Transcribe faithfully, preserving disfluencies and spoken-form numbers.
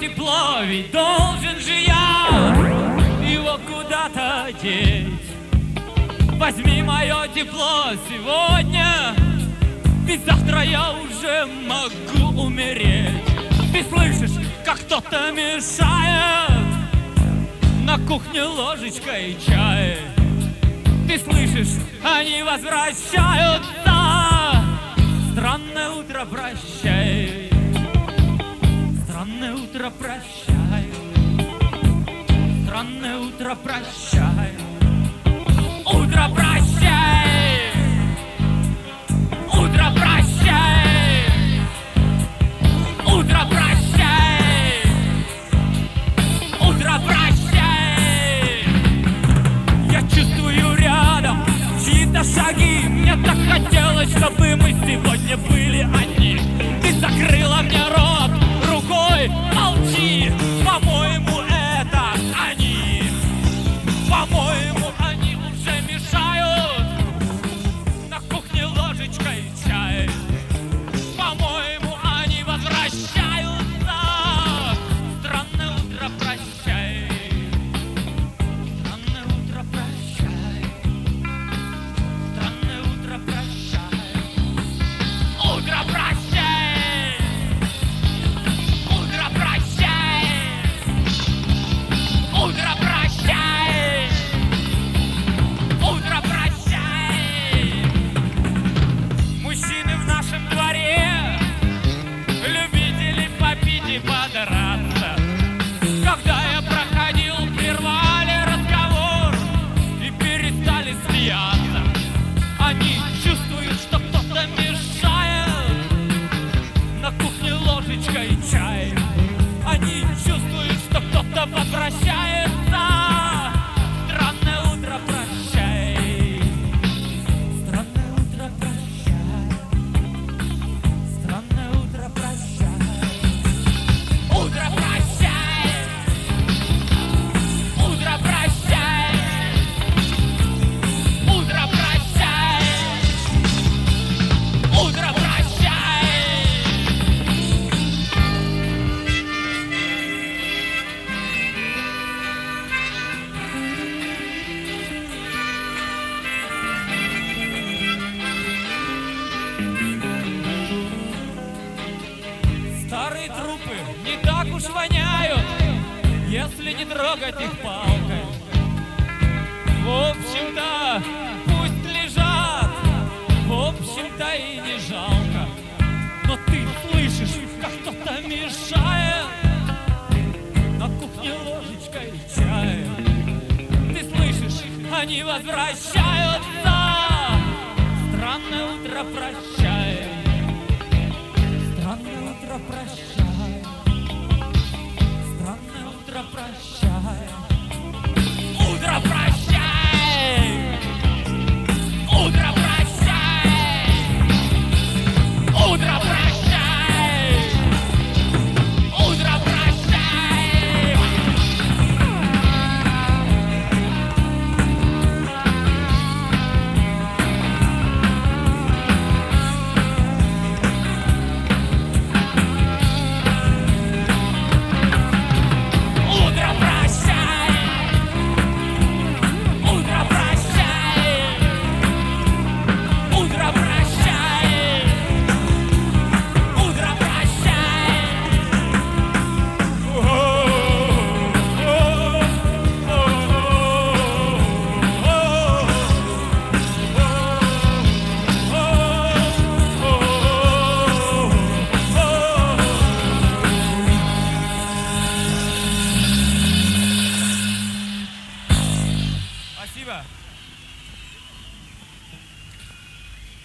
тепло, ведь должен же я его куда-то деть. Возьми мое тепло сегодня, ведь завтра я уже могу умереть. Ты слышишь, как кто-то мешает на кухне ложечкой чай. Ты слышишь, они возвращаются. Странное утро, прощай. Странное утро, прощай. Странное утро, прощай. Утро, прощай. Утро, прощай. Утро, прощай. Утро, прощай. Я чувствую рядом чьи-то шаги. Мне так хотелось, чтобы мы сегодня были одни. Ты закрыла мне рот рукой, молчи. По-моему, это они. По-моему, они уже мешают на кухне ложечкой чай. По-моему, они возвращаются. Странное утро, прощай. Странное утро, прощай. Странное утро, прощай. Утро, прощай. Утро, прощай. Утро, прощай. Утро, прощай. Мужчины в нашем дворе любители попить и подраться. Когда я проходил, прервали разговор и перестали смеяться. Они чувствуют, что кто-то мешает на кухне ложечкой чай. Они чувствуют, что кто-то возвращается. Странное утро, прощай. Странное утро, прощай. Странное утро, прощай. Утро, прощай. Утро, прощай. Утро, прощай. Утро, прощай. Старые трупы не так уж воняют, если не трогать их палкой. В общем-то, пусть лежат, в общем-то и не жалко. Но ты слышишь, как кто-то мешает на кухне ложечкой чая. Ты слышишь, они возвращаются. Странное утро, прощай. Странное утро, прощай. Странное утро, прощай.